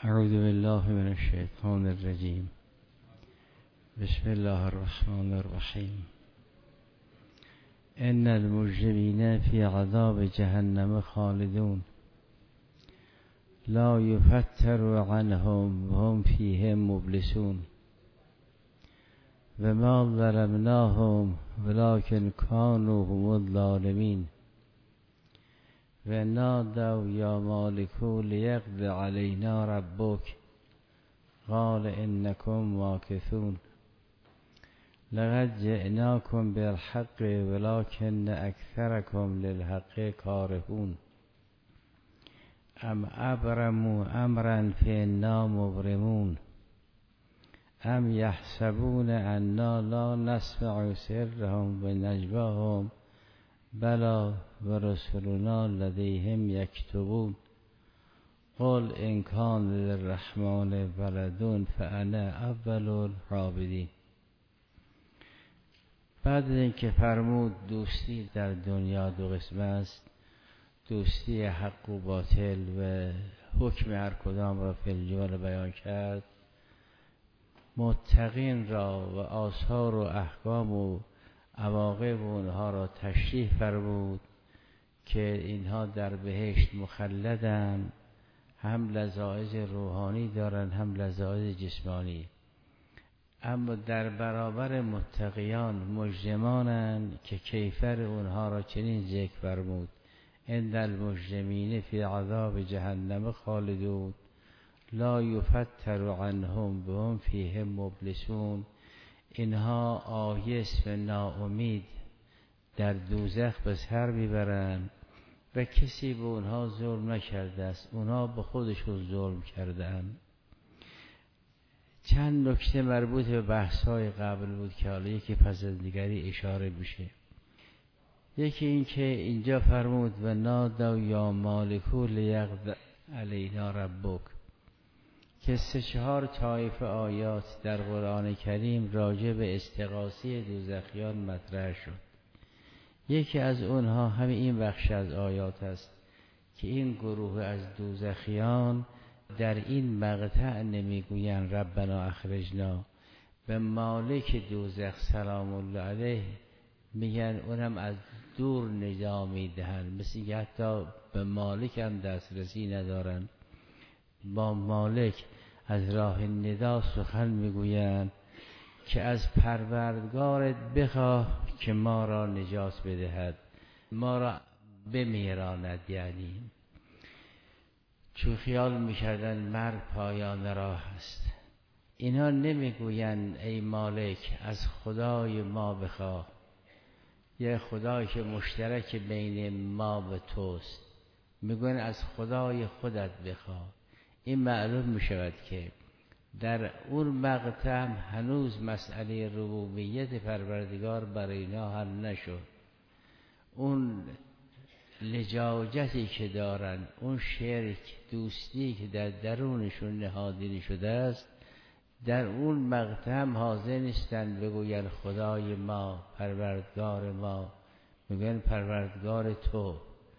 اعوذ بالله من الشیطان الرجیم. بسم الله الرحمن الرحیم. ان المجرمین فی عذاب جهنم خالدون لا یفتر عنهم وهم فیه مبلسون و ما ظلمناهم ولکن کانوا هم الظالمین و نادوا یا مالک لیقض علینا ربک قال انکم ماکثون لقد جئناکم بالحق ولکن اکثرکم للحق کارهون ام ابرموا امرا فانا مبرمون ام یحسبون انا لا نسمع سرهم و نجواهم بلی و رسولنا لدیهم یکتبون قل ان کان للرحمن ولد فانا اول العابدین. بعد از اینکه فرمود دوستی در دنیا دو قسم است، دوستی حق و باطل و حکم هر کدام را فی الجمله بیان کرد، متقین را و آثار و احکام و عواقب اونها را تشریح فرمود که اینها در بهشت مخلدن، هم لذایذ روحانی دارن هم لذایذ جسمانی. اما در برابر متقیان مجرمانند که کیفر اونها را چنین ذکر فرمود: ان المجرمین فی عذاب جهنم خالدون لا یفتر عنهم وهم فیه مبلسون. اینها آیس و ناامید در دوزخ به سر میبرند و کسی به اونها ظلم نکرده است، اونها به خودشون ظلم کردند. چند نکته مربوط به بحث‌های قبل بود که حالا یکی پس از دیگری اشاره میشه. یکی این که اینجا فرمود و نادوا یا مالک لیقض علینا ربک، که 3-4 طایفه آیات در قرآن کریم راجع به استغاثه دوزخیان مطرح شد. یکی از اونها همین این بخش از آیات است که این گروه از دوزخیان در این مقطع نمیگویند ربنا اخرجنا، به مالک دوزخ سلام الله علیه میگن، اونم از دور ندا میدهن، مثل که حتی به مالک هم دسترسی ندارن. با مالک از راه ندا سخن میگویند که از پروردگارت بخواه که ما را نجات بدهد، ما را بمیراند. یعنی چون خیال میکردن مرگ پایان راه است، اینا نمیگویند ای مالک از خدای ما بخواه، یه خدایی که مشترک بین ما و توست، میگویند از خدای خودت بخواه. این معلوم میشود که در اون مقطع هنوز مسئله ربوبیت پروردگار برای اینا حل نشد. اون لجاجتی که دارن، اون شرک دوستی که در درونشون نهادینی شده است، در اون مقطع حاضر نیستن بگوین خدای ما، پروردگار ما، میگن پروردگار تو.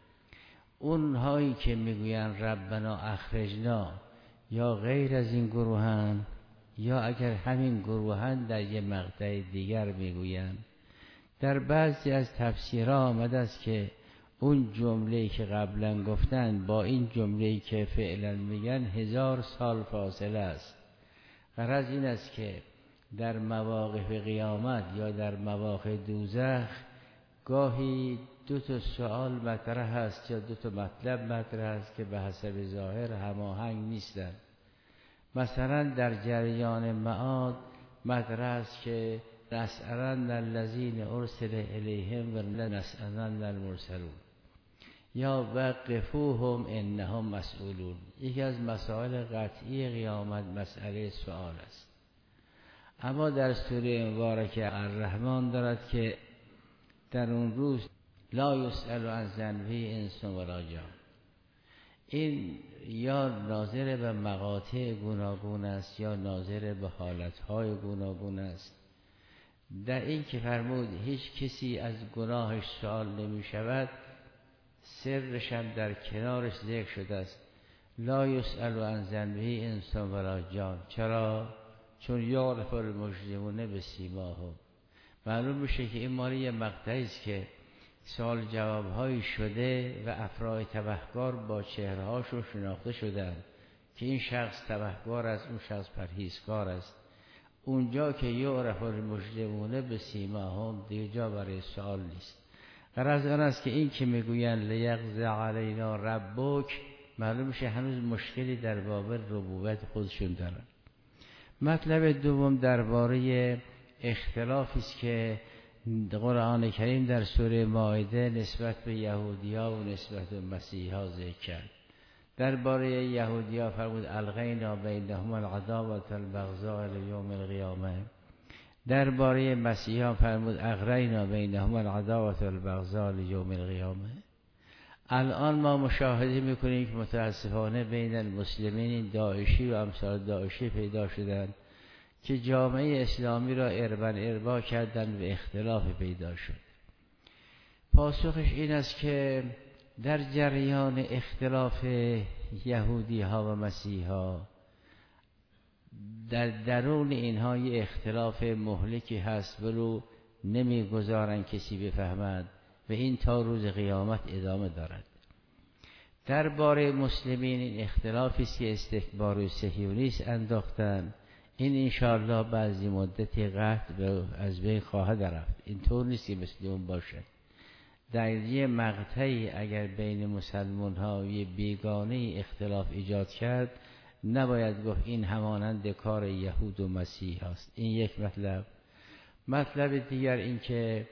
اونهایی که میگوین ربنا اخرجنا یا غیر از این گروهن، یا اگر همین گروهن در یه مقطع دیگر میگوین. در بعضی از تفسیرها آمده است که اون جمله‌ای که قبلا گفتن با این جمله‌ای که فعلا میگن 1000 سال فاصله است. غرض این است که در مواقف قیامت یا در مواقع دوزخ گاهی 2 سوال مطرح است یا 2 مطلب مطرح است که به حسب ظاهر هماهنگ نیستند. مثلا در جریان معاد مطرح است که نسألن الذین ارسل الیهم و لنسألن المرسلون، یا وقفوهم انهم مسئولون. یکی از مسائل قطعی قیامت مسئله سوال است. اما در سوره مبارکه الرحمن دارد که در اون روز لا یسأل عن ذنبه انس ولا جان. این یا ناظر به مقاطع گوناگون است یا ناظر به حالتهای گوناگون است. در این که فرمود هیچ کسی از گناهش سوال نمی شود، سرش هم در کنارش ذکر شده است لا یسأل عن ذنبه انسان ولا جان. چرا؟ چون یعرف المجرمون بسیماهم. معلوم میشه که این مالی یه مقطعی است که سوال جوابهایی شده و افراد تبهکار با چهره هاشون شناخته شدن که این شخص تبهکار است، اون شخص پرهیزکار است. اونجا که یعرف المجرمون بسیماهم دیگه جا برای سوال نیست. غرض آن است که این که میگوین لیقضی علینا ربک، معلوم میشه هنوز مشکلی در باب ربوبیت خودشون دارن. مطلب دوم درباره اختلافی است که قرآن کریم در سوره مائده نسبت به یهودی‌ها و نسبت به مسیحی‌ها ذکر کرد. درباره یهودی‌ها فرمود القینا بینهم العداوة والبغضاء الی یوم القیامه. درباره مسیحی‌ها فرمود اغرینا بینهم العداوة والبغضاء الی یوم القیامه. الان ما مشاهده میکنیم که متاسفانه بین المسلمین داعشی و امثال داعشی پیدا شدن که جامعه اسلامی را اربا کردن و اختلاف پیدا شد. پاسخش این است که در جریان اختلاف یهودی ها و مسیحی ها در درون اینها یه اختلاف مهلکی هست ولو نمیگذارن کسی بفهمد و این تا روز قیامت ادامه دارد. درباره مسلمین این اختلافی است که استکبار و صهیونیسم انداختن، این انشاءالله بعضی مدتی قطع و از بین خواهد رفت. این طور نیست که مثل اون باشد. در یه مقطعی اگر بین مسلمان ها یه بیگانه اختلاف ایجاد کرد نباید گفت این همانند کار یهود و مسیح هست. این یک مطلب. مطلب دیگر این که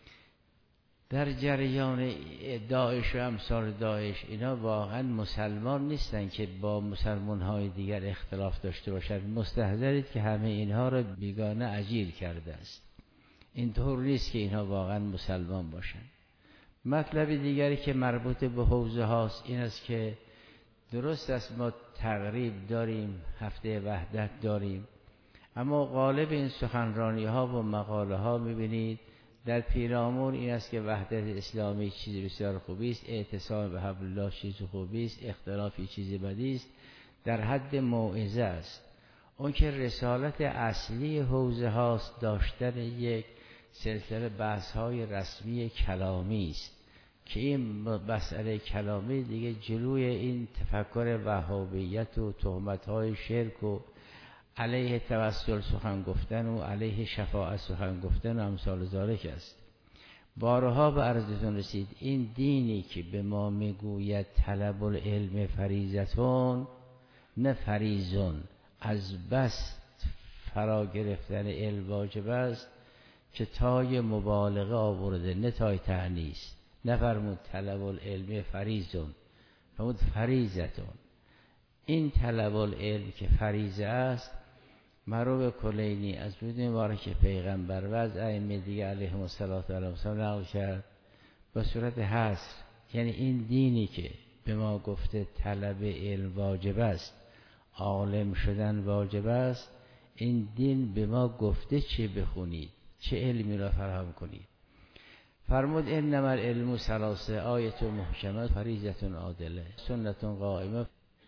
در جریان داعش و امثال داعش اینا واقعا مسلمان نیستن که با مسلمان های دیگر اختلاف داشته باشند. مستحضرید که همه اینها را بیگانه اجیر کرده است. این طور نیست که اینها واقعا مسلمان باشند. مطلب دیگری که مربوط به حوزه هاست این است که درست است ما تقریب داریم، هفته وحدت داریم، اما غالب این سخنرانی ها و مقاله ها میبینید در پیرامون این است که وحدت اسلامی چیز بسیار خوبی است، اعتصام به حبل الله چیز خوبی است، اختلافی چیز بدی است، در حد موعظه است. اون که رسالت اصلی حوزه هاست داشتن یک سلسله بحث های رسمی کلامی است که این مسئله کلامی دیگه جلوی این تفکر وهابیت و تهمت های شرک و علیه توسل سخن گفتن و علیه شفاعت سخن گفتن و امثال ذالک است. بارها به عرضتون رسید این دینی که به ما میگوید طلب العلم فریضتون نه فریضون، از بس فرا گرفتن علم واجب است که تای مبالغه آورده، نه تای تعنیس. نفرمود طلب العلم فریضون، فرمود فریضتون. این طلب العلم که فریضه است مرو کلینی از بود مبارک پیغمبر و از ائمه دیگه علیهم الصلوة والسلام نقل کرد به صورت حصر. یعنی این دینی که به ما گفته طلب علم واجب است، عالم شدن واجب است، این دین به ما گفته چه بخونید، چه علمی را فراهم کنید. فرمود انما العلم ثلاثه آیت محکمه فریضه عادله سنت قائمه.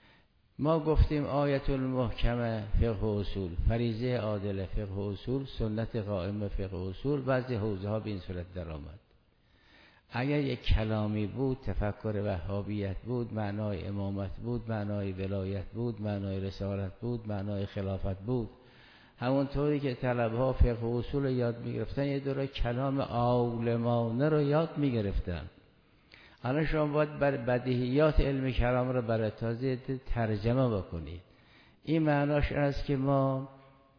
ما گفتیم آیت المحکمه فقه و اصول، فریضه عادله فقه و اصول، سنت قائمه فقه و اصول. بعضی حوزه ها به این صورت در آمد. اگر یک کلامی بود تفکر وهابیت بود، معنای امامت بود، معنای ولایت بود، معنای رسالت بود، معنای خلافت بود، همونطوری که طلبها فقه و اصول رو یاد میگرفتن یه دوره کلام عالمانه رو یاد میگرفتن. الان شما باید بر بدیهیات علم کلام رو برای تازه ترجمه بکنید. این معناش است که ما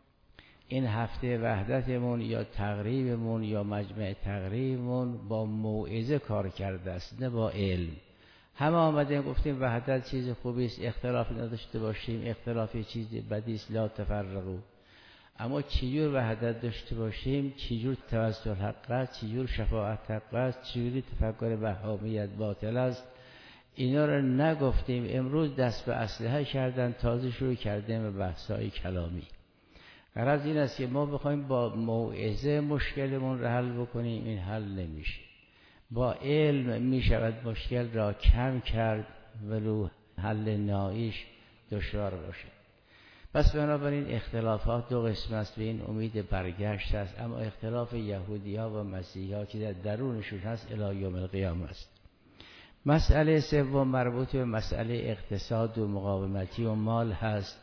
این هفته وحدتمون یا تقریبمون یا مجمع تقریبمون با موعظه کار کرده است، نه با علم. همه آمدیم گفتیم وحدت چیز خوبی است، اختلاف نداشته باشیم، اختلافی چیز بدی است، لا تفرقوا. اما چجور وحدت داشته باشیم، چجور توسل حق است، چجور شفاعت حق است، چجوری تفکر وهابیت باطل است، اینا رو نگفتیم. امروز دست به اسلحه کردن، تازه شروع کردیم به بحث‌های کلامی. غرض این است که ما بخوایم با موعظه مشکلمون رو حل بکنیم، این حل نمیشه. با علم میشود مشکل را کم کرد ولو حل نهاییش دشوار باشه. پس بنابراین اختلافات دو قسم است، به این امید برگشت است. اما اختلاف یهودی‌ها و مسیحی‌ها که در درونشون هست الی یوم القیامه است. مسئله سوم مربوط به مسئله اقتصاد و مقاومتی و مال هست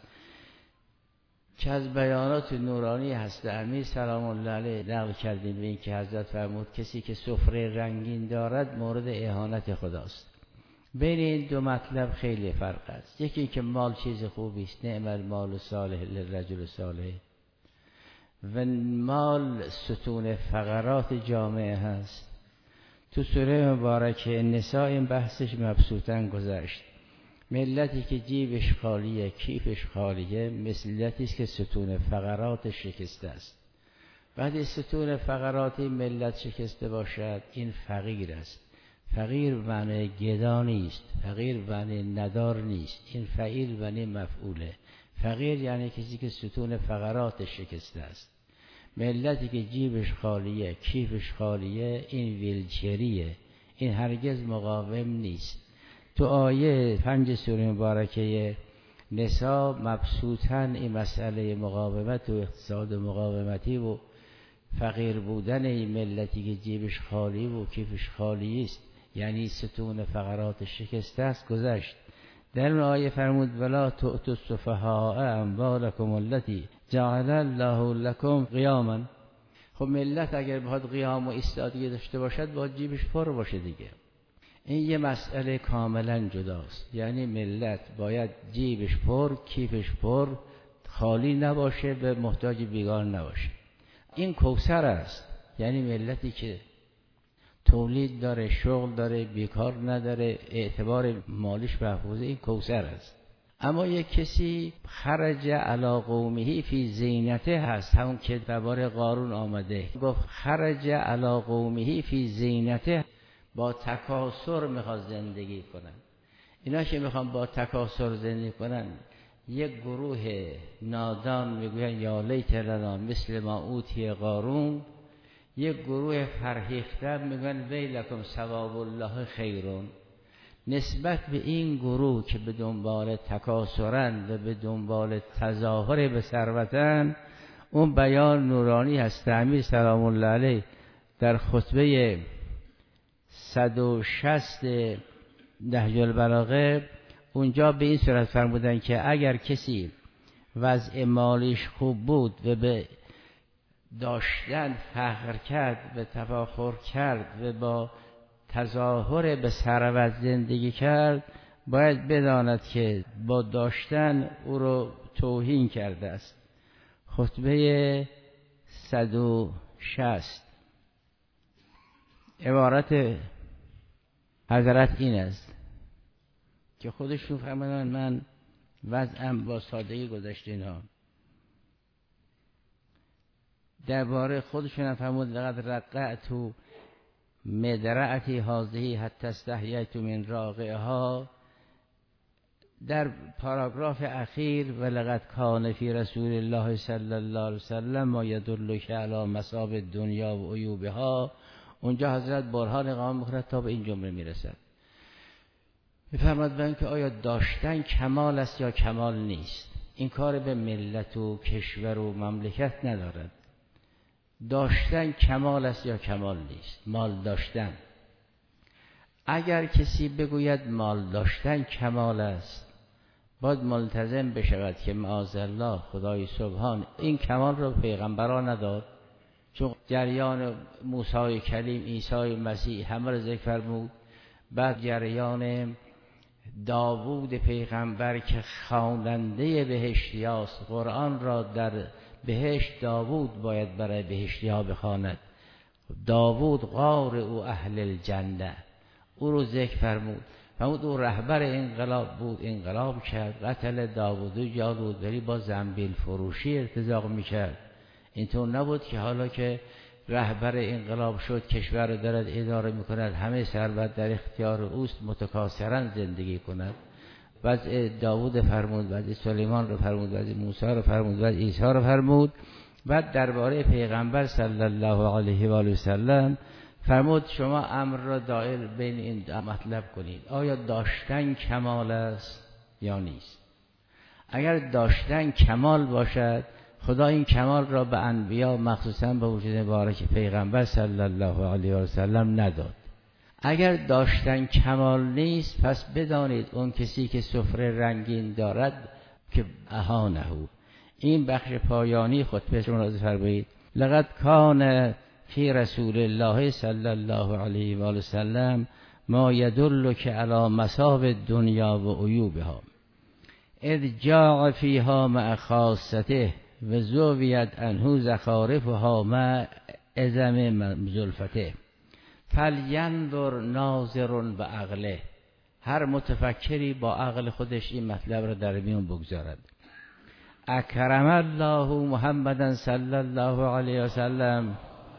که از بیانات نورانی حضرت امیر سلام الله علیه نقل کردیم به این که حضرت فرمود کسی که سفره رنگین دارد مورد اهانت خداست. بین این دو مطلب خیلی فرق است. یکی این که مال چیز خوبی است، نعم المال صالح للرجل صالح، و مال ستون فقرات جامعه هست. تو سوره مبارکه نساء این بحثش مبسوطاً گذشت. ملتی که جیبش خالیه، کیفش خالیه، ملتی است که ستون فقرات شکسته است. وقتی ستون فقرات این ملت شکسته باشد این فقیر است. فقیر معنی گدا نیست، فقیر معنی ندار نیست، این فعیل معنی مفعوله. فقیر یعنی کسی که ستون فقرات شکسته است. ملتی که جیبش خالیه، کیفش خالیه، این ویلچریه، این هرگز مقاوم نیست. تو آیه 5 سوره مبارکه نساء مبسوطاً این مسئله مقاومت و اقتصاد و مقاومتی و فقیر بودن این ملتی که جیبش خالی و کیفش خالی است، یعنی ستون فقرات شکسته است، گذشت. در اون آیه فرمود ولا تؤتوا السفهاء اموالکم التي جعل الله لكم قیاما. خب ملت اگر بخواد قیام و ایستادگی داشته باشد باید جیبش پر باشه دیگه. این یه مسئله کاملا جداست. یعنی ملت باید جیبش پر، کیفش پر، خالی نباشه، به محتاج بیگار نباشه. این کوثر است. یعنی ملتی که تولید داره، شغل داره، بیکار نداره، اعتبار مالیش محفوظه، این کوثر است. اما یک کسی خرج علی قومه فی زینته هست، همون که درباره قارون آمده گفت خرج علی قومه فی زینته، با تکاسر میخواد زندگی کنن. اینا که میخوان با تکاسر زندگی کنن، یک گروه نادان میگوین یا لیت لنا مثل ما اوتی قارون، یک گروه فرهیخته میگن ویلکم ثواب الله خیرون. نسبت به این گروه که به دنبال تکاسرن و به دنبال تظاهر به ثروتن، اون بیان نورانی هست. امیر سلام الله علیه در خطبه 160 نهج البلاغه اونجا به این صورت فرمودن که اگر کسی وضع مالیش خوب بود و به داشتن فخر کرد، به تفاخر کرد و با تظاهر به ثروت زندگی کرد، باید بداند که با داشتن او رو توهین کرده است. خطبه 160 عبارت حضرت این است که خودشون فرمودن من وضعم با سادگی گذشته. اینا درباره خودشون فرمود لقد رقعت مدرعتی هذه حتی استحییت من راقعها. در پاراگراف اخیر ولقد کان فی رسول الله صلی الله علیه وسلم ما یدلک علی مصاب الدنیا و عیوبها، اونجا حضرت برهان قام می‌خورد تا به این جمله میرسد. می‌فرماد ببین که آیا داشتن کمال است یا کمال نیست. این کار به ملت و کشور و مملکت ندارد. داشتن کمال است یا کمال نیست. مال داشتن، اگر کسی بگوید مال داشتن کمال است، باید ملتزم بشود که معاذالله خدای سبحان این کمال رو پیغمبران نداد. چون جریان موسی کلیم، عیسی مسیح همه رو ذکر فرمود. بعد جریان داوود پیغمبر که خواننده بهشتیاست، قرآن را در بهشت داوود باید برای بهشتی‌ها بخواند. داوود قارئ او اهل الجنه، او رو ذکر فرمود. او رهبر انقلاب بود، انقلاب کرد، قتل داوود و جالود، ولی با زنبیل فروشی ارتزاق میکرد. اینطور نبود که حالا که رهبر انقلاب شد، کشور رو دارد اداره میکند، همه ثروت در اختیار اوست، متکاسرن زندگی کند. وضع داوود فرمود، وضع سلیمان رو فرمود، وضع موسی رو فرمود، وضع عیسی رو فرمود. بعد درباره پیغمبر صلی الله علیه و آله و سلم فرمود شما امر را دائر بین این مطلب کنید. آیا داشتن کمال است یا نیست. اگر داشتن کمال باشد، خدا این کمال را به انبیا مخصوصا به وجود مبارک پیغمبر صلی الله علیه و سلم نداد. اگر داشتن کمال نیست، پس بدانید اون کسی که سفره رنگین دارد که اهانه. این بخش پایانی خطبه را فرمایید: لقد کان فی رسول الله صلی الله علیه و سلم ما یدلک علی مصاب الدنیا و عیوبها اذ جاء فیها مع خاصته و زویت عنه زخارفها مع عظم زلفته فلینظر ناظر به عقله. هر متفکری با عقل خودش این مطلب را در میون بگذارد. اکرم الله محمدا صلی الله علیه و سلم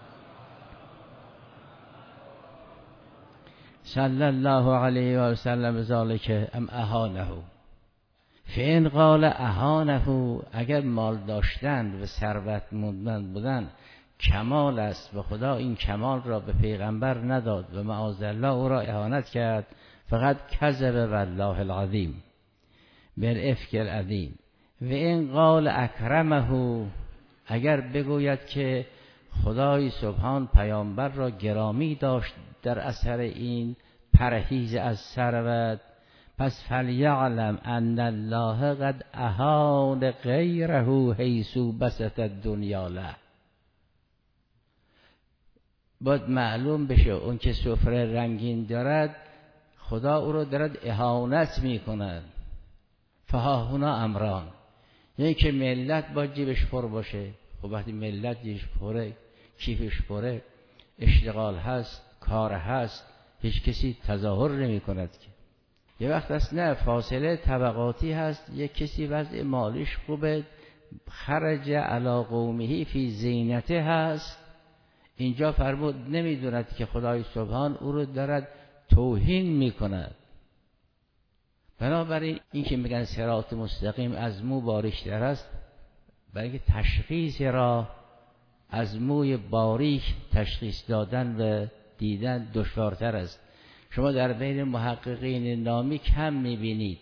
صلی الله علیه و سلم ذالک ام اهانه. فین قال اهانه، اگر مال داشتن و ثروتمند بودن کمال است و خدا این کمال را به پیغمبر نداد و معاذالله او را اهانت کرد، فقط کذب والله العظیم بالافک العظیم. و این قال اکرمه، اگر بگوید که خدای سبحان پیامبر را گرامی داشت در اثر این پرهیز از ثروت، پس فلیعلم ان الله قد اهان غیره حیث بسط الدنیا له. باید معلوم بشه اون که سفره رنگین دارد خدا او رو دارد اهانت میکند. فهاهنا امران، یعنی که ملت با جیبش پر باشه. خب وقتی ملت جیبش پره، کیفش پره، اشتغال هست، کار هست، هیچ کسی تظاهر نمی کند که. یه وقت هست نه، فاصله طبقاتی هست، یک کسی وضع مالیش خوبه، خرج علی قومه فی زینته هست، اینجا فرمود نمیدوند که خدای سبحان او رو دارد توهین میکند. بنابراین این که میگن صراط مستقیم از مو باریک‌تر است، برای که تشخیص را از موی باریک تشخیص دادن و دیدن دشوارتر است. شما در بین محققین نامی کم میبینید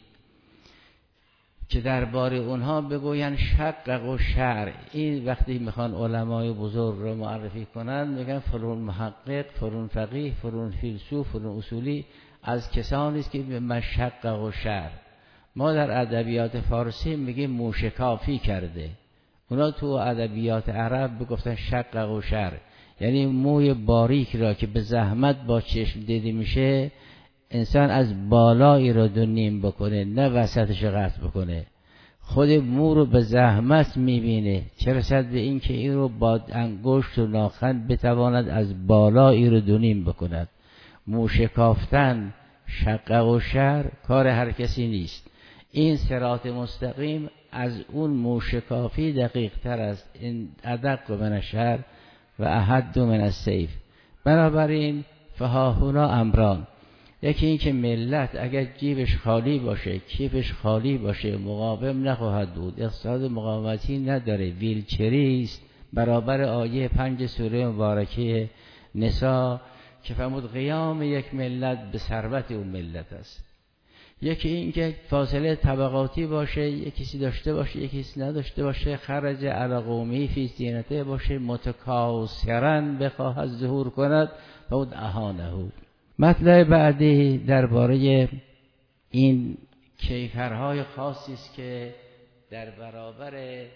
که درباره اونها بگوین شقق و شعر. این وقتی میخوان علمای بزرگ رو معرفی کنن میگن فلان محقق، فلان فقیه، فلان فیلسوف، فلان اصولی از کسانی است که مشقق و شعر. ما در ادبیات فارسی میگیم موشکافی کرده، اونا تو ادبیات عرب بگفتن شقق و شعر، یعنی موی باریک را که به زحمت با چشم دیده میشه انسان از بالایی را دو نیم بکنه، نه وسطش قطع بکنه. خود مو رو به زحمت میبینه، چه رسد به این که این رو با انگشت و ناخن بتواند از بالایی رو دو نیم بکند. موشکافتن شقق و شعر کار هر کسی نیست. این صراط مستقیم از اون موشکافی دقیق تر است. این ادق من الشعر و احد من السیف. بنابراین فهاهنا امران، یکی این که ملت اگر جیبش خالی باشه، کیفش خالی باشه، مقاوم نخواهد بود، اقتصاد مقاومتی نداره، ویلچری است، برابر آیه 5 سوره مبارکه نساء که فرمود قیام یک ملت به ثروت اون ملت است. یکی این که فاصله طبقاتی باشه، یکی کسی داشته باشه، یکی کسی نداشته باشه، خرج علی قومی فی زینته باشه، متکاسرا بخواهد ظهور کند، بود اهانه. مطلب بعدی درباره این کیفرهای خاصی است که در برابر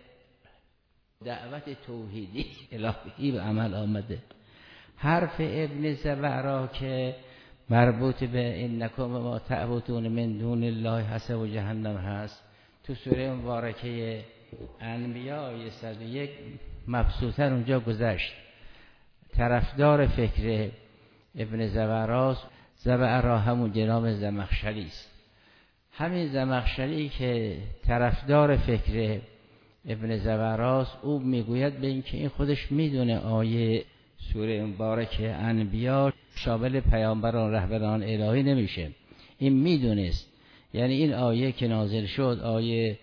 دعوت توحیدی الهی به عمل آمده. حرف ابن زبعرا که مربوط به انکم ما تعبدون من دون الله حسب جهنم هست، تو سوره مبارکه انبیاء 101 مبسوطاً اونجا گذشت. طرفدار فکر ابن زبعرا همون جناب زمخشری است. همین زمخشری که طرفدار فکر ابن زبعراست، او میگوید به این که این خودش میدونه آیه سوره مبارکه انبیاء شامل پیامبران رهبران الهی نمیشه. این میدونست، یعنی این آیه که نازل شد، آیه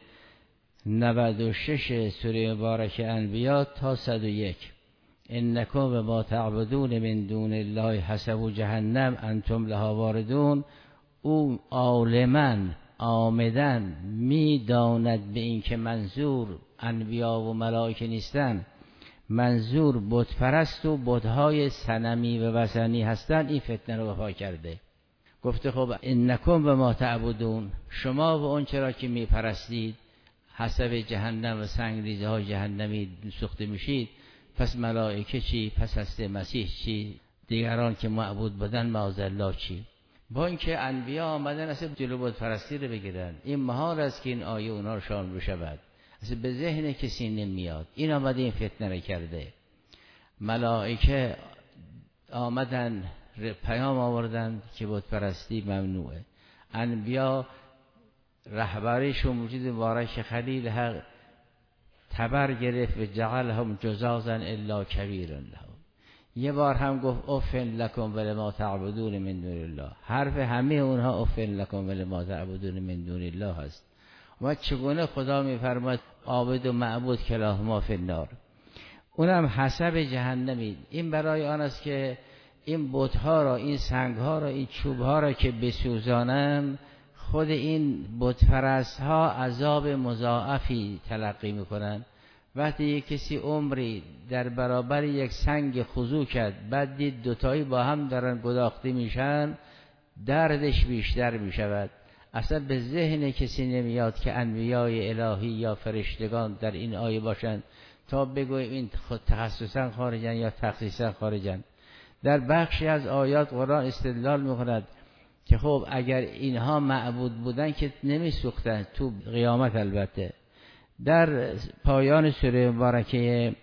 96 سوره مبارکه انبیاء تا 101، انکم ما تعبدون من دون الله حسب جهنم انتم لها واردون، او عالماً آمدن میداند به این که منظور انبیا و ملائکه نیستن، منظور بت پرست و بت‌های صنمی و وثنی هستند، این فتنه رو بپا کرده. گفته خب انکم و ما تعبدون، شما و اون چرا که میپرستید حسب جهنم و سنگریزه های جهنمی سوخته میشید، پس ملائکه چی؟ پس هست مسیح چی؟ دیگران که معبود بودن معاذالله چی؟ با اینکه انبیا آمدن اصلا جلو بت پرستی رو بگیرن، این محال است که این آیه اونا رو شامل بشود، اصلا به ذهن کسی نمیاد. این آمده این فتنه رو کرده. ملائکه آمدن پیام آوردن که بت پرستی ممنوعه. انبیا رهبریشون موجود مبارک خلیل حق تبر گرفت و جعلهم جزازا الا کبیر لهم. یه بار هم گفت افن لکم ولما تعبدون من دون الله. حرف همه اونها افن لکم ولما تعبدون من دون الله هست. و چگونه خدا میفرماد عابد و معبود کلاهما فی النار، اونم حسب جهنمی. این برای آن است که این بت‌ها را، این سنگ‌ها را، این چوب‌ها را که بسوزانم، خود این بت پرست‌ها عذاب مضاعفی تلقی می‌کنند. وقتی یک کسی عمری در برابر یک سنگ خضوع کرد، بعد دید دوتایی با هم دارن گداخته میشن، دردش بیشتر میشود. اصلا به ذهن کسی نمیاد که انبیای الهی یا فرشتگان در این آیه باشند تا بگویم این خود تخصصا خارجن یا تخصیصا خارجن. در بخشی از آیات قرآن استدلال میکند که خب اگر اینها معبود بودن که نمیسوختن تو قیامت. البته در پایان سوره مبارکه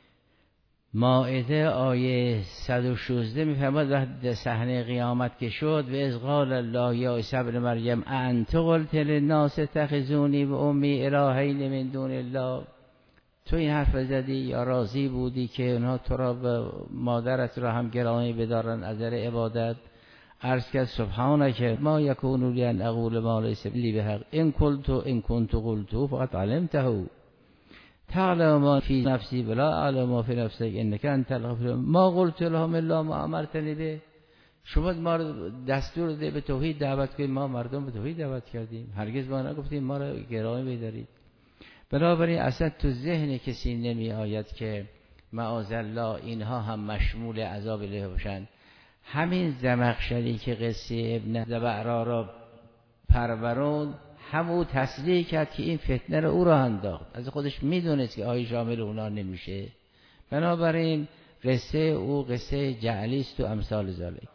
مائده آیه 116 میفرماد وقتی صحنه قیامت که شد و اذ قال الله یا عیسی ابن مریم انت قلت للناس اتخذونی و امی الهین من دون الله، تو این حرف زدی یا راضی بودی که اونها تو را و مادرت را هم گرامی بدارن از در عبادت؟ عرض کرد سبحانک ما یکون لی ان اقول ما لیس لی بحق ان کنت قلته فقط علمته تعلم ما فی نفسی ولا اعلم ما فی نفسک انک انت الغفور ما قلت لهم الا ما امرتنی به. شما ما رو دستور ده به توحید دعوت کنید، ما مردم به توحید دعوت کردیم، هرگز ما نگفتیم ما را گرامی بدارید. بنابراین اصلا تو ذهن کسی نمی آید که معاذالله اینها هم مشمول عذاب الهی باشند. همین زمخشری که قصه ابن زبعرا را پرورون، همون تصدیق کرد که این فتنه رو او را انداخت، از خودش میدونست که آیه شامل اونا نمیشه. بنابراین قصه او قصه جعلی است و امثال ذالک.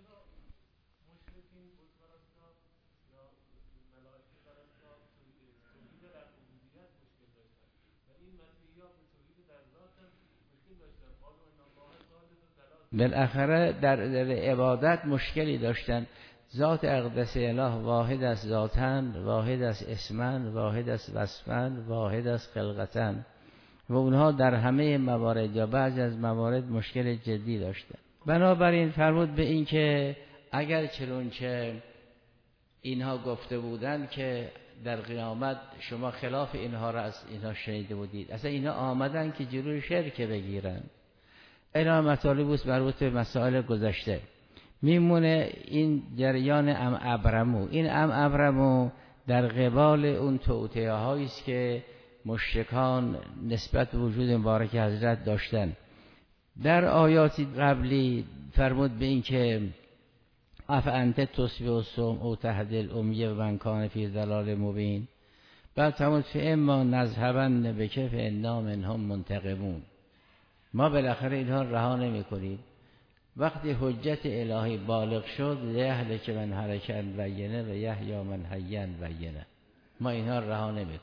بالاخره در عبادت مشکلی داشتن. ذات اقدس اله واحد است ذاتن، واحد است اسمن، واحد است وصفن، واحد است خلقتن، و اونها در همه موارد یا بعضی از موارد مشکل جدی داشتن. بنابراین فرمود به این که اگر چنانچه اینها گفته بودند که در قیامت شما خلاف اینها را از اینها شنیده بودید، اصلا اینها آمدن که جلوی شرک بگیرن. اینا مطالب است مربوط به مسائل گذشته. میمونه این جریان ابرمو. این ابرمو در قبال اون توطئه هایی است که مشرکان نسبت به وجود مبارک حضرت داشتن. در آیاتی قبلی فرمود به این که افانت تسبح الصم او تهدی الامی و من کان فی ضلال مبین. بعد فرمود فاما نذهبن بک فانا منهم منتقمون. ما بالاخره اینها رها نمی‌کنیم. وقتی حجت الهی بالغ شد یهلک من هلک عن بینه و یحیی من حی عن بینه، ما اینها رها نمی‌کنیم.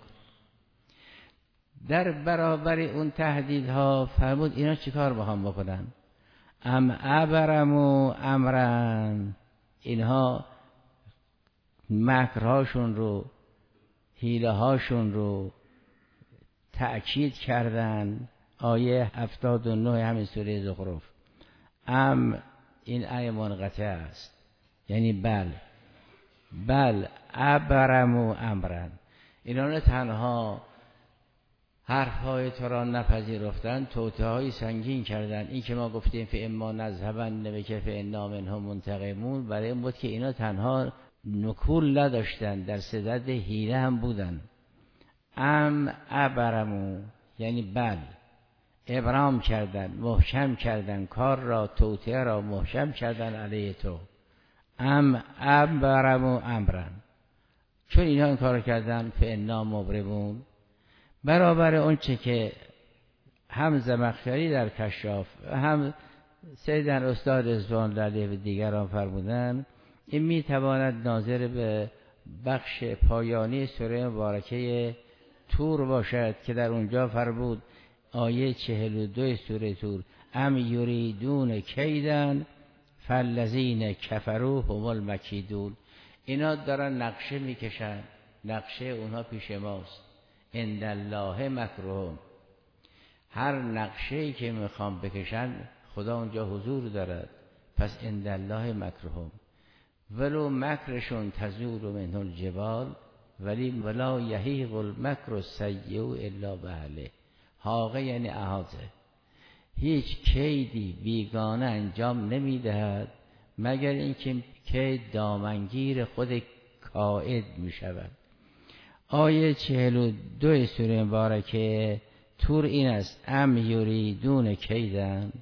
در برابر اون تهدیدها فرمود اینا چیکار با هم بکنن؟ ام ابرموا امرن، اینها مکرهاشون رو، حیله هاشون رو تأکید کردن. آیه 79 همین سوره زخرف. این آیه منقطع است، یعنی بل ابرموا امرن، اینا نه تنها حرفهای تو را نپذیرفتن، توطئه های سنگین کردن. این که ما گفتیم فاما نذهبن بک فانا منهم منتقمون، برای این بود که اینا تنها نکول نداشتن، در صدد حیله هم بودن. ابرمو یعنی بل، ابرام کردن، محکم کردن کار را، توطئه را محکم کردن علیه تو. ابرمو امرن، چون اینا این کار کردن فانا مبرمون. برابر اون چه که هم زمخشری در کشاف هم سیدن استاد رضوان علیه و دیگران فرمودن، این میتواند ناظر به بخش پایانی سوره مبارکه تور باشد که در اونجا فرمود آیه 42 سوره تور یریدون کیدن فالذین کفروا هم المکیدون. اینا دارن نقشه میکشن، نقشه اونها پیش ماست. عند الله مکرهم، هر نقشه‌ای که میخوام بکشن خدا اونجا حضور دارد. پس عند الله مکرهم، ولو مکرشون تزول منه الجبال ولا یحیق المکر السیء الا باهله. حاقه یعنی احاطه، هیچ کیدی بیگانه انجام نمیدهد مگر اینکه کید دامنگیر خود کائد میشود. آیه 42 سوره مبارکه تور این است یریدون کیدن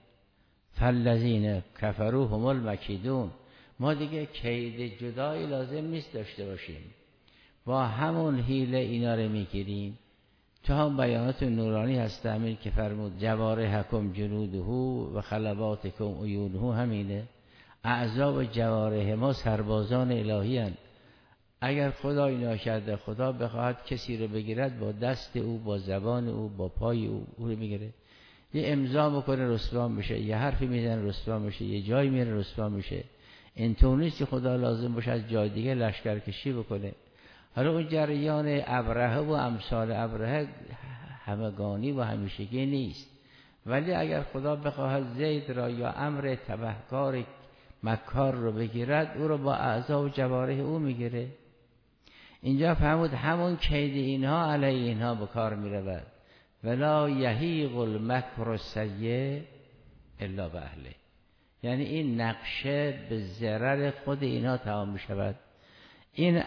فالذین کفروا هم المکیدون. ما دیگه کید جدایی لازم نیست داشته باشیم، با همون حیله اینا رو میگیریم. تو هم بیانات نورانی هست همین که فرمود جوارحکم جنوده و خلباتکم عیونه، همینه. اعضا و جوارح ما سربازان الهی هستند. اگر خدا اینا کرده، خدا بخواهد کسی رو بگیرد، با دست او، با زبان او، با پای او رو میگیره. یه امضا میکنه رسوا میشه، یه حرفی میزنه رسوا میشه، یه جایی میره رسوا میشه. اینطور نیست که خدا لازم باشه از جای دیگه لشکرکشی بکنه. حالا اون جریان ابرهه و امثال ابرهه همگانی و همیشگی نیست، ولی اگر خدا بخواهد زید را یا امر تبهکار مکار رو بگیرد، او رو با اعضا و جوارح او میگیره. اینجا فهمود همون کید اینها علیه اینها به کار میرود. ولا یحیق المکر السیء الا باهله، یعنی این نقشه به ضرر خود اینها تمام میشود. این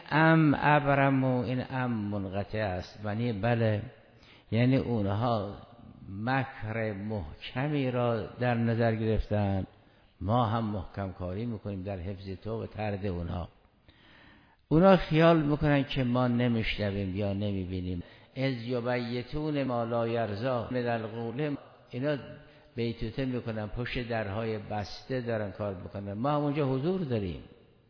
ابرمو، این منقطع است، یعنی بله، یعنی اونها مکر محکمی را در نظر گرفتن، ما هم محکم کاری میکنیم در حفظ تو و طرد اونها. اونا خیال میکنن که ما نمیشنویم یا نمیبینیم. از یبیتون ما لا یرضا من القول، اینا بیتوته میکنن، پشت درهای بسته دارن کار میکنن، ما همونجا حضور داریم.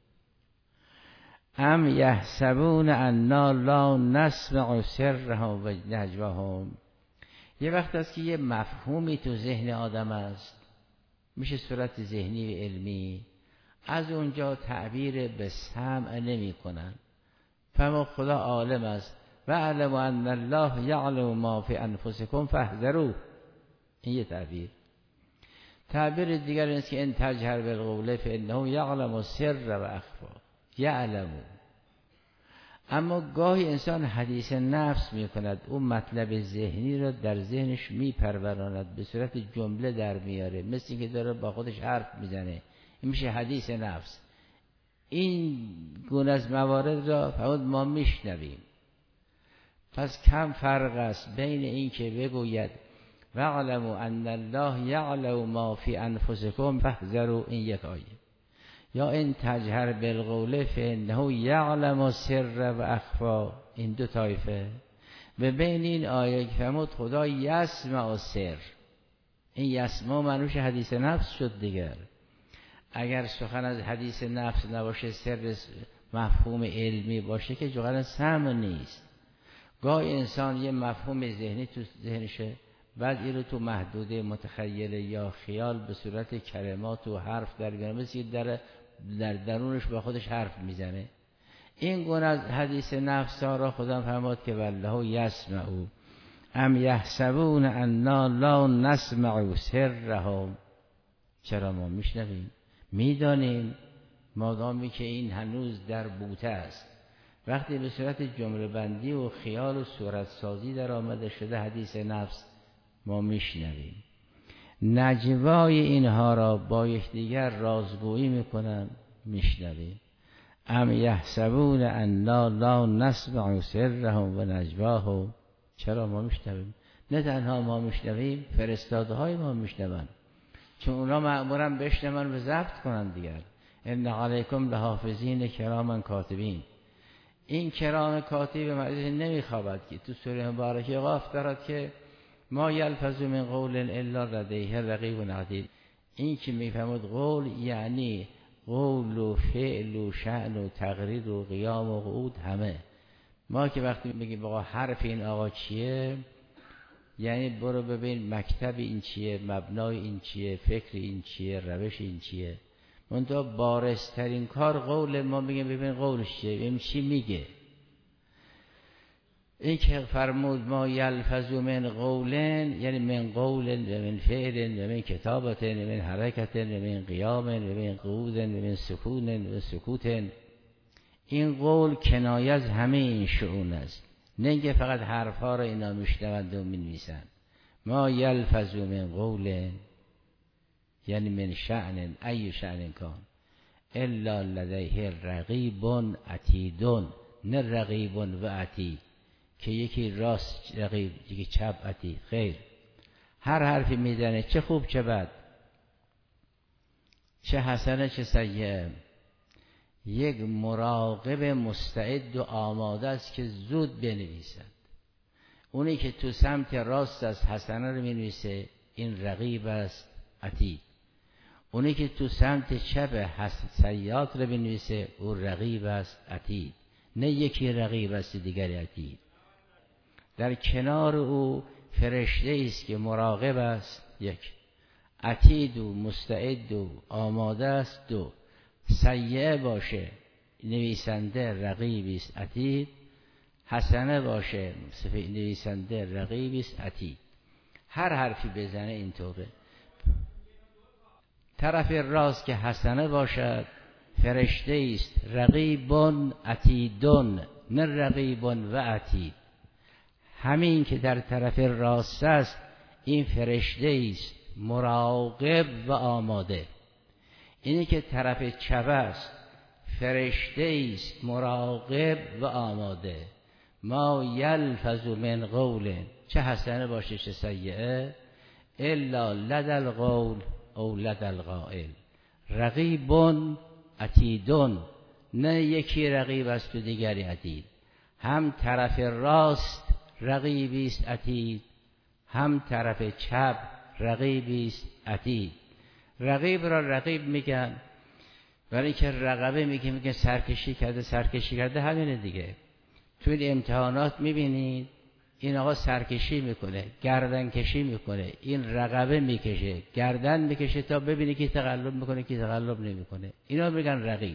یحسبون انا لا نسمع سرهم و نجواهم. یه وقت است که یه مفهومی تو ذهن آدم است، میشه صورت ذهنی و علمی، از اونجا تعبیر به سمع نمی کنن. فما خدا عالم است و علم ان الله یعلم ما فی انفسکم فاحذروه. این یه تعبیر دیگر است که ان تجهر بالقول فانه یعلم السر و اخفی. یعلم. اما گاهی انسان حدیث نفس می کند، اون مطلب ذهنی را در ذهنش می پروراند، به صورت جمله در میاره، مثل که داره با خودش حرف میزنه. این میشه حدیث نفس. این گونه از موارد را فقط ما میشنویم. پس کم فرق است بین این که بگوید وَاعْلَمُوا أَنَّ اللَّهَ يَعْلَمُ مَا فِي أَنفُسِكُمْ فَاحْذَرُوا، این یک آیه. یا این تجهر بالقول فإنه یعلم السر و اخفی، این دو طایفه. به بین این آیه که فرمود خدا یسمع السر، این یسمع معنوش حدیث نفس شد دیگر. اگر سخن از حدیث نفس نباشه، سر مفهوم علمی باشه، که جوهر سمع نیست. گاهی انسان یه مفهوم ذهنی تو ذهنشه، بعد این رو تو محدوده متخیله یا خیال به صورت کلمات و حرف در میاره، مثل در درونش با خودش حرف میزنه. این گونه از حدیث نفس ها را خدا فرمود که والله یسمع یحسبون انا لا نسمع سرهم. چرا ما میشنویم، میدانیم، مادامی که این هنوز در بوته است. وقتی به صورت جمله بندی و خیال و صورت سازی در آمده شده حدیث نفس، ما میشنویم. نجوای اینها را با یکدیگر رازگویی میکنن، میشنویم. ام یحسبون انا لا نسمع سرهم و نجواهم. چرا ما میشنویم؟ نه تنها ما میشنویم، فرستاده های ما میشنون، چون اونا مأمورن بشنون و ضبط کنن دیگر. ان علیکم لحافظین کراما کاتبین. این کرام کاتب معنی نمیخوابد که تو سوره مبارکه قاف دارد که ما یلفظ من قول الا لدیه رقیب عتید. این که میفهمد قول یعنی قول و فعل و شأن و تقریر و قیام و قعود همه. ما که وقتی میگیم آقا حرف این آقا چیه، یعنی برو ببین مکتب این چیه، مبنای این چیه، فکر این چیه، روش این چیه. منتها بارزترین کار قول ما میگیم ببین قولش چیه، ببین چی میگه. این که فرمود ما یلفظ من قولن، یعنی من قولن و من فعلن و من کتابتن و من حرکتن و من قیامن و من قعودن و من سکونن و سکوتن. این قول کنایه از همه این شؤون است، نه اینکه فقط حرفها را اینا میشنوند و مینویسند. ما یلفظ من قولن یعنی من شأن ای شأن کان الا لدیه رقیب عتیدون، نه رقیب و عتید که یکی راست رقیب یکی چپ عتید، خیر. هر حرفی میزنه، چه خوب چه بد، چه حسنه چه سیئه، یک مراقب مستعد و آماده است که زود بنویسد. اونی که تو سمت راست است حسنه رو مینویسه، این رقیب است عتید. اونی که تو سمت چپ سیئات رو بنویسه، او رقیب است عتید. نه یکی رقیب است دیگری عتید. در کنار او فرشته است که مراقب است، یک. عتید و مستعد و آماده است، دو. سیئه باشه نویسنده رقیب است عتید، حسنه باشه نویسنده رقیب است عتید. هر حرفی بزنه اینطوره. طرف راست که حسنه باشد فرشته است رقیبون عتیدون، نه رقیبون و عتید. همین که در طرف راست است این فرشته است مراقب و آماده. اینی که طرف چپ است فرشته است مراقب و آماده. ما یلفظ من قول، چه حسنه باشه چه سیئه، الا لدى القول او لدى القائل رقیبون عتیدون، نه یکی رقیب است و دیگری عتید. هم طرف راست رقیبی است عتید، هم طرف چپ رقیبی است عتید. رقیب را رقیب میگن برای که رقبه میگن سرکشی کرده همینه دیگه. تو این امتحانات میبینید این آقا سرکشی میکنه، گردن کشی میکنه، این رقبه میکشه، گردن میکشه تا ببینه کی تقلب میکنه کی تقلب نمیکنه. اینا میگن رقیب،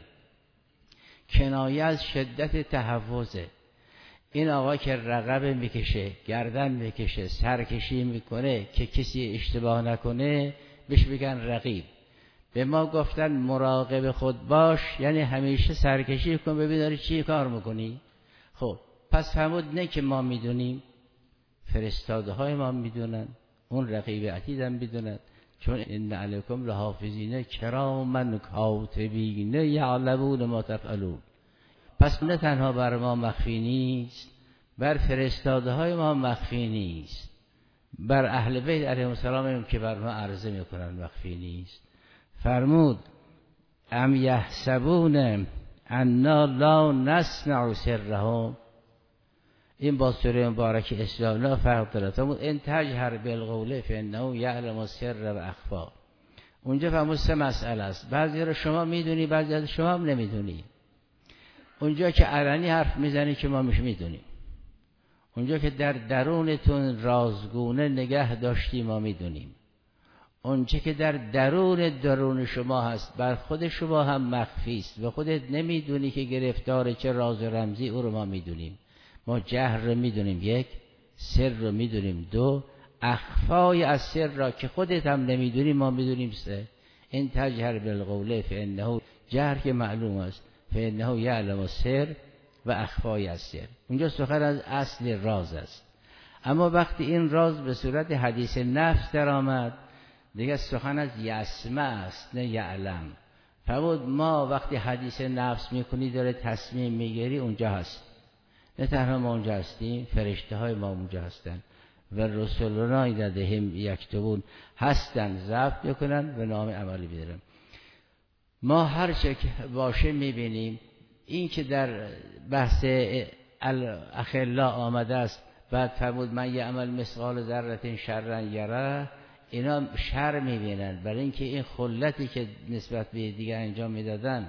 کنایه از شدت تحفظه. این آقا که رقبه میکشه، گردن میکشه، سرکشی میکنه که کسی اشتباه نکنه بهش میگن رقیب. به ما گفتن مراقب خود باش، یعنی همیشه سرکشی کن ببین داری چی کار میکنی. خب پس فرمود نه که ما میدونیم، فرستاده های ما میدونن، اون رقیب عتید هم میدونن، چون ان علیکم لحافظین کراما کاتبین یعلمون ما تفعلون. پس نه تنها بر ما مخفی نیست، بر فرستاده های ما مخفی نیست، بر اهل بیت علیهم السلام هم که بر ما عرضه میکنن مخفی نیست. فرمود ام یحسبون انا لا نسمع سرهم. این با سوره مبارک اسلام فرق داره. فرمود ان تجهر بالقول فانه یعلم السر و اخفا. اونجا فرمود سه مسئله است، بعضی رو شما میدونی بعضی رو شما هم نمیدونی. اونجا که علنی حرف میزنی که ما میدونیم، اونجا که در درونتون رازگونه نگه داشتی ما میدونیم، اونچه که در درون شما هست بر خود شما هم مخفی است و خودت نمیدونی که گرفتار چه راز رمزی، او رو ما میدونیم. ما جهر رو میدونیم، یک. سر رو میدونیم، دو. اخفای از سر را که خودت هم نمیدونی ما میدونیم، سه. این تجهر بالقول فانه، جهر که معلوم است، فانه یعلم السر و اخفای از سر. اونجا سخن از اصل راز است. اما وقتی این راز به صورت حدیث نفس در آمد دیگه سخن از یسمع است نه یعلم. فرمود ما وقتی حدیث نفس میکنی داره تصمیم میگیری اونجا هست. نه تنها ما اونجا هستیم، فرشته های ما اونجا هستن و رسولنا لدیهم یکتبون هستن، ضبط میکنن و نام عملی بیارن. ما هر چه که باشه میبینیم. این که در بحث الاخلا آمده است، بعد فرمود من یه عمل مثقال ذره شرا یره، اینا شر میبینن، برای اینکه این خلتی که نسبت به دیگر انجام میدادن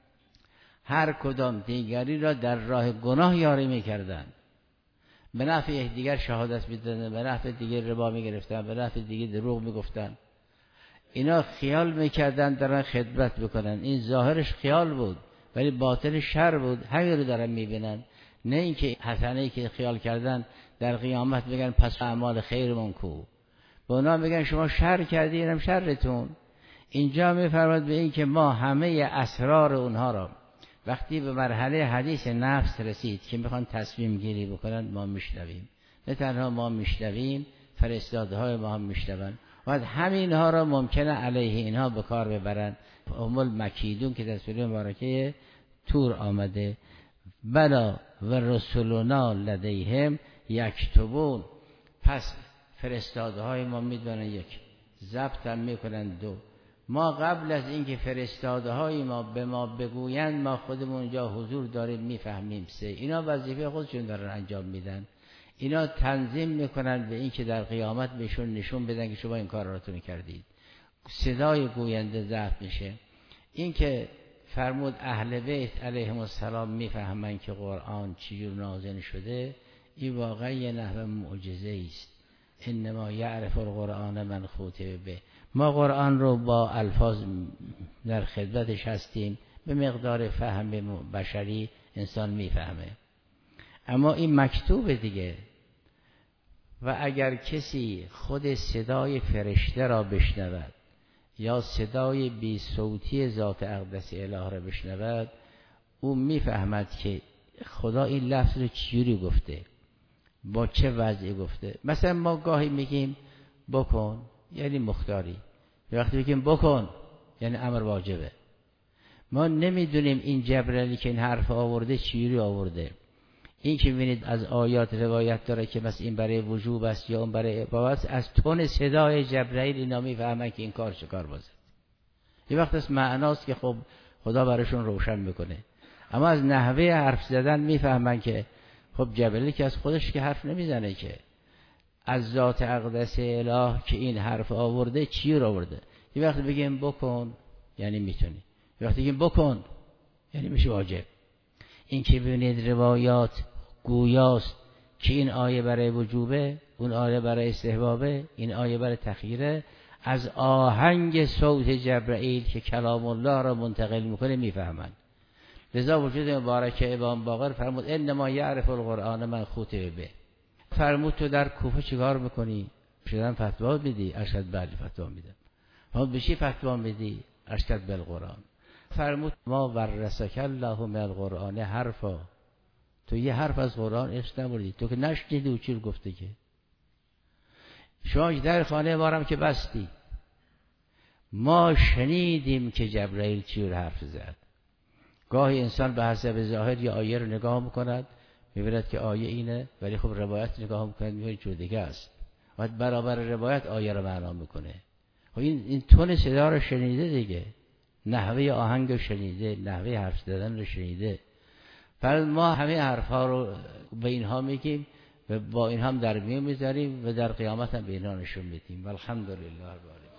هر کدام دیگری را در راه گناه یاری میکردن، به نفع یکدیگر شهادت میدادن، به نفع دیگر ربا میگرفتن، به نفع دیگر دروغ میگفتن. اینا خیال میکردن دارن خدمت بکنن، این ظاهرش خیال بود ولی باطن شر بود. همین رو دارن میبینن، نه اینکه حسنه‌ای که خیال کردن در قیامت بگن پس اعمال خیرمون کو، به اونا بگن شما شر کردی اینم شرتون. اینجا میفرماد به این که ما همه اسرار اونها را وقتی به مرحله حدیث نفس رسید که میخوان تصمیم گیری بکنن ما میشنویم. نه تنها ما میشنویم، فرستاده‌های ما هم میشنون و همین ها را ممکنه علیه اینها به کار ببرن. هم المکیدون که در سوره مبارکه تور آمده، بلا و رسولنا لدیهم یکتبون، پس فرستاده های ما میدونن، یک ضبط هم میکنن، دو ما قبل از اینکه فرستاده های ما به ما بگویند ما خودمون اونجا حضور داریم میفهمیم، سه اینا وظیفه خودشون دارن انجام میدن. اینا تنظیم میکنن به اینکه در قیامت بهشون نشون بدن که شما این کاراتون کردید. صدای گوینده ضبط میشه. این که فرمود اهل بیت علیهم السلام میفهمن که قرآن چجور نازل شده، این واقعا یه نحو معجزه است. انما یعرف القرآن من خاطب به، ما قرآن رو با الفاظ در خدمتش هستیم، به مقدار فهم بشری انسان میفهمه، اما این مکتوب دیگه. و اگر کسی خود صدای فرشته را بشنود یا صدای بی صوتی ذات اقدس اله را بشنود، او میفهمد که خدا این لفظ رو چجوری گفته، با چه وضعی گفته. مثلا ما گاهی میگیم بکن یعنی مختاری، وقتی میگیم بکن یعنی امر واجبه. ما نمیدونیم این جبرئیلی که این حرف آورده چجوری آورده. این که میبینید از آیات روایت داره که مثلا این برای وجوب است یا اون برای اباحت است، از تون صدای جبرئیل اینا میفهمن که این کار چه کار بازه. یه وقت از معناست که خب خدا براشون روشن میکنه، اما از نحوه حرف زدن میفهمن که خب جبرئیل که از خودش که حرف نمیزنه، که از ذات اقدس اله که این حرف آورده چی رو آورده. یه وقت بگیم بکن یعنی میتونی، یه وقت بگیم بکن یعنی میشه واجب. این که ببینید روایات گویاست که این آیه برای وجوبه، اون آیه برای استحبابه، این آیه برای تخییره، از آهنگ صوت جبرئیل که کلام الله را منتقل میکنه میفهمند. لذا وجود مبارک امام باقر فرمود انما یعرف القرآن من خاطب به. فرمود تو در کوفه چیکار میکنی؟ شدن فتوا میدی؟ ارشد بله فتوا میدم. فرمود بشی فتوا میدی؟ ارشد بالقرآن. فرمود ما ورثک الله من القرآن حرفا، تو یه حرف از قرآن ارث نبردی، تو که نشنیدی و چی گفته که. شما در خانه ما هم که بستی، ما شنیدیم که جبرئیل چی رو حرف زد. گاهی انسان به حسب ظاهر یه آیه رو نگاه میکند میبیند که آیه اینه، ولی خب روایت نگاه میکند میبیند چیز دیگه است، باید برابر روایت آیه رو معنا میکنه. خب این تون صدا رو شنیده دیگه، نحوه آهنگ رو شنیده، نحوه حرف زدن رو شنیده. پس ما همه حرفها رو به اینها میگیم و با این هم در میون میذاریم و در قیامت هم به اینها نشون میدیم. والحمدلله رب العالمین.